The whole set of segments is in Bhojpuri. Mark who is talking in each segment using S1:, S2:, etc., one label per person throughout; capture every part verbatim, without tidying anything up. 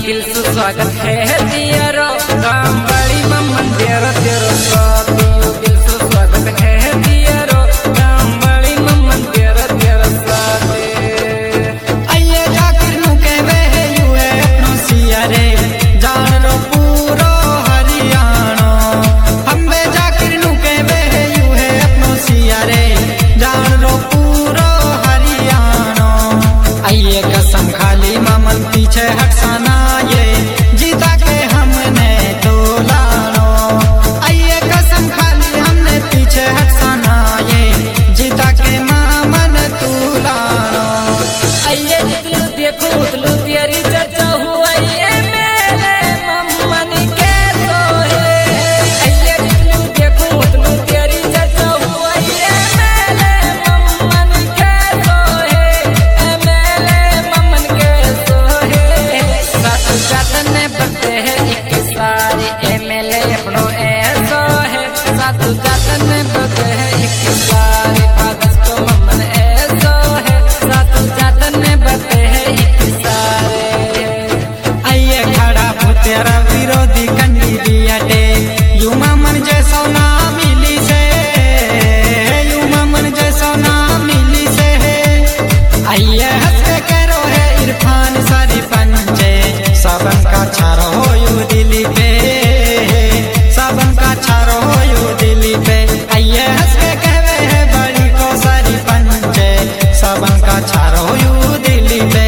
S1: दिल से स्वागत है दियरो काम बड़ी मम्मन तेरो तेरो साथियों दिल से स्वागत है दियरो काम बड़ी मम्मन तेरो तेरो साथे
S2: आइए जाकर नु कहवे है युए अपनो सियारे जान रो पूरो हरियाणा हम्बे जाकर नु कहवे है युए अपनो सियारे जान रो पूरो हरियाणा आइए कसम खाली मामन पीछे हटसाना ये जीता के हमने तो लानो आइए कसम खाली हमने पीछे हटसाना ये जीता के मामन तू लानो
S1: आइए जितलू देखो उतलू तेरी चर्चा हुआ ये मेरे मम्मन के तो है आइए जितलू देखो उतलू तेरी चर्चा हुआ ये मेरे मम्मन के तो है मेरे मम्मन के तो है साथ जातन बरते हैं एक सारे एमएलए अपनो ऐसो है साथ जातन बरते हैं एक सारे कागज को मम्मन ऐसो है साथ जातन बरते हैं एक सारे
S2: आइए खड़ा हो तेरा विरोधी कंडी दियाटे यू मामन जैसो ना मिली से यू मामन जैसो ना मिली से आइए हंस के करो है इरफान सारी पंचे सबन का छारो हो यू दिली पे सबन का छारो हो यू दिली पे आइए हंस के कहवे है बड़ी को सारी पंचे सबन का छारो हो यू दिली पे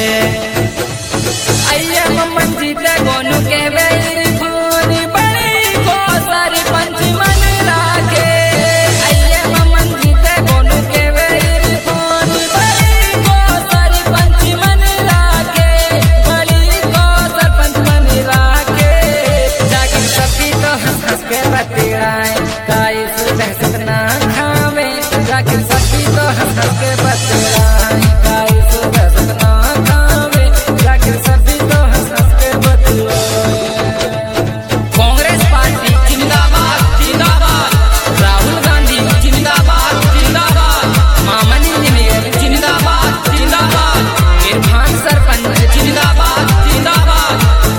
S1: आइए मम्मन जीते गोनू के बेरी पूरी बड़ी को सारी पंची मन राखे आइए मम्मन जीते गोनू के बेरी पूरी बड़ी को सारी पंची मन राखे बड़ी को सरपंच मन राखे जाके सभी तो हंस हंस के बतिराए काई से दहशत ना खावे जाके सभी तो हंस हंस के बतिराए काई से दहशत ना खावे जाके सभी तो हंस हंस के बतिराए कांग्रेस पार्टी जिंदाबाद जिंदाबाद राहुल गांधी जिंदाबाद जिंदाबाद मामन इंजीनियर जिंदाबाद जिंदाबाद इरफान सरपंच जिंदाबाद जिंदाबाद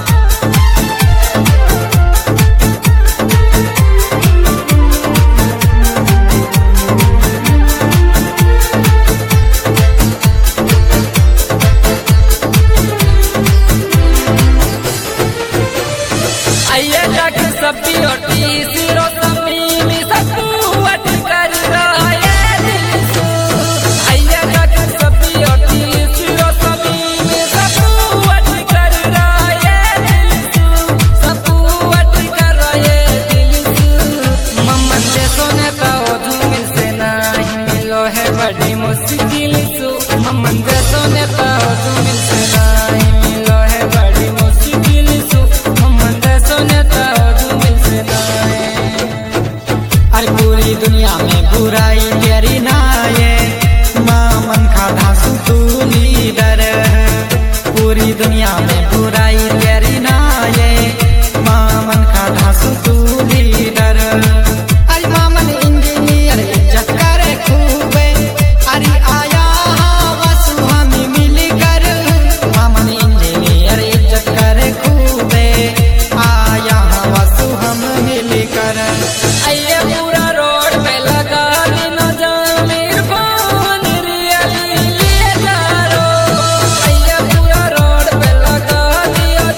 S1: आइए जाके सभी ओटी सिरो समीमी सबू वट कर रहा है दिल सू आइए जाके सभी ओटी सिरो समीमी सबू वट कर रहा है दिल सू सबू वट कर रहा है दिल सू मम्मन से सोने का ओझू मिल से नहीं मिलो है बड़ी मुश्किल सू मम्मन से सोने का ओझू मिल से नहीं मिलो है बड़ी मुश्किल सू मम्मन से सोने का ओझू मिल से नहीं
S2: अरे पूरी दुनिया में बुराई तेरी ना ये मामन का धासु तू लीडर पूरी दुनिया में बुराई तेरी ना ये मामन का धासु तू लीडर अरे मामन इंजीनियर इज्जत करे खूबे अरे आया वसु हम मिली कर मामन इंजीनियर इज्जत करे खूबे आया वसु हम मिली कर
S1: आइए पूरा रोड पे लगा दिनो जामीर फोन रियली लिए जारो आइए पूरा रोड पे लगा दियो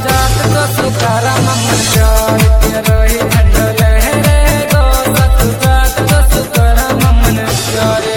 S1: जात को सुकारा ममन प्यार तेरा ही झंडा लहरे गो सत जात को सुकारा ममन प्यारे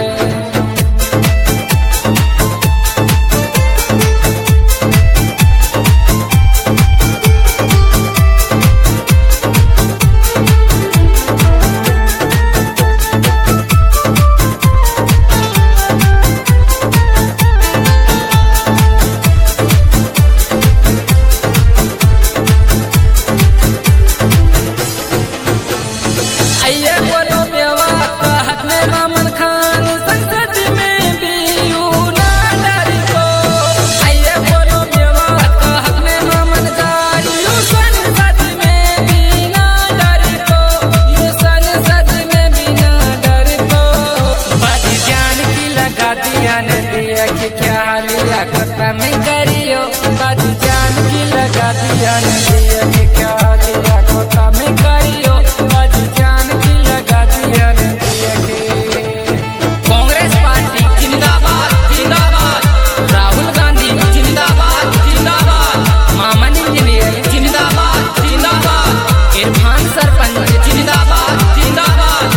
S1: क्या लिया खत्म करियो बाजी जान की लगा दिया दिया कि क्या लिया खत्म करियो बाजी जान की लगा दिया दिया कि कांग्रेस पार्टी जिंदाबाद जिंदाबाद राहुल गांधी जिंदाबाद जिंदाबाद मामन इंजीनियर जिंदाबाद जिंदाबाद इरफान सरपंच जिंदाबाद जिंदाबाद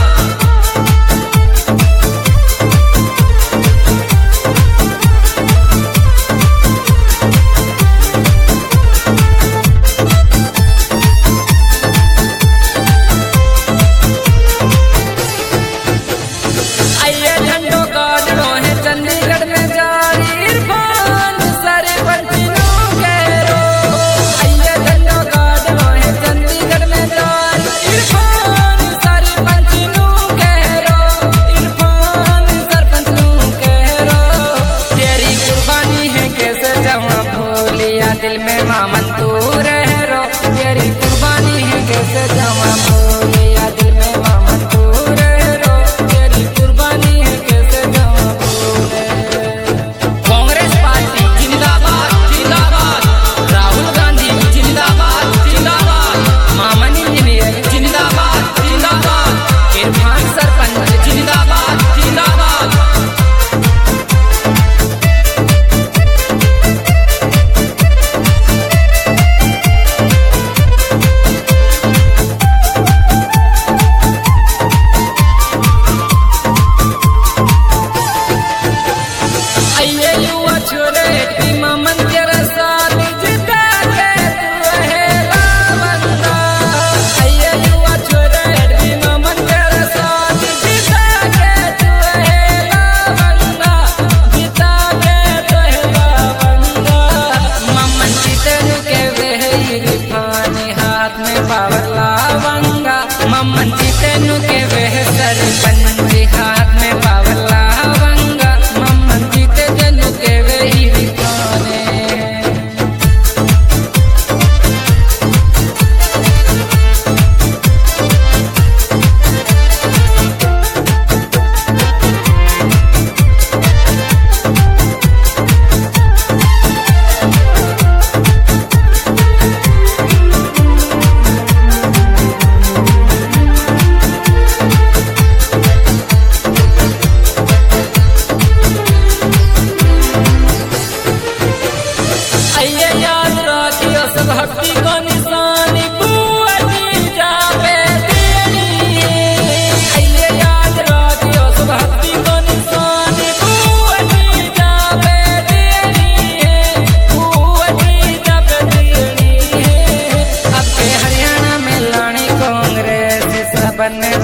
S1: दिल में मामन तू रह रो तेरी कुर्बानी है कैसे जमा भूलिया दिल में मामन तू रह रो तेरी कुर्बानी है कैसे जमा भूले कांग्रेस पार्टी जिंदाबाद जिंदाबाद राहुल गांधी जिंदाबाद जिंदाबाद मामन इंजीनियर जिंदाबाद जिंदाबाद इरफान सरपंच जिंदाबाद जिंदाबाद मम्मन जी तेनू के वह सरपंच हाथ में पावला वंगा मम्मन जी तेनू के वही रिखाने भक्ति को निशानी बुआ जी जावे देनी आइए याद रखियो सब भक्ति को निशानी बुआ जी जावे देनी बुआ जी जावे देनी अब हरियाणा में लानी कांग्रेस सबने